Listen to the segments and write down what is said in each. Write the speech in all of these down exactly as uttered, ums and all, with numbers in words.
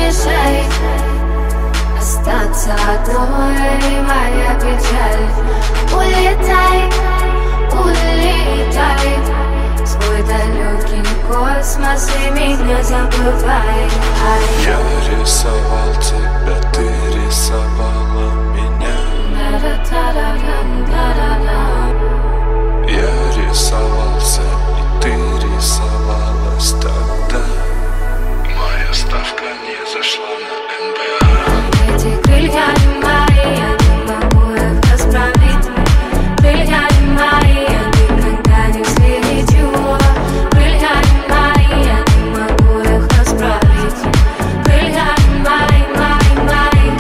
мешай остаться одной, моя печаль. Улетай, улетай в свой далекий космос и меня забывай. Я рисовал тебя, ты рисовала меня. Я рисовался, и ты рисовалась тогда. Моя ставка не зашла на эн бэ а. Эти крылья не мои, я не могу их расправить. Крылья не мои, я никогда не взлечу. Крылья не мои, я не могу их расправить. Крылья не мои, мои, мои.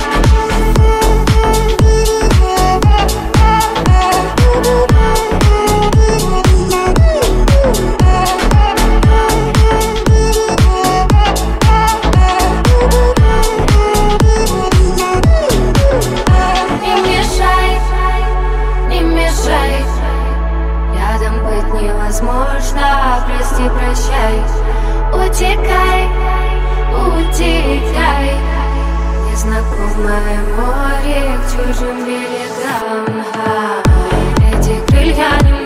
Не мешай, не мешай. Рядом быть невозможно, прости, прощай. Утекай, утекай. Незнакомое море к чужим берегам. Эти крылья не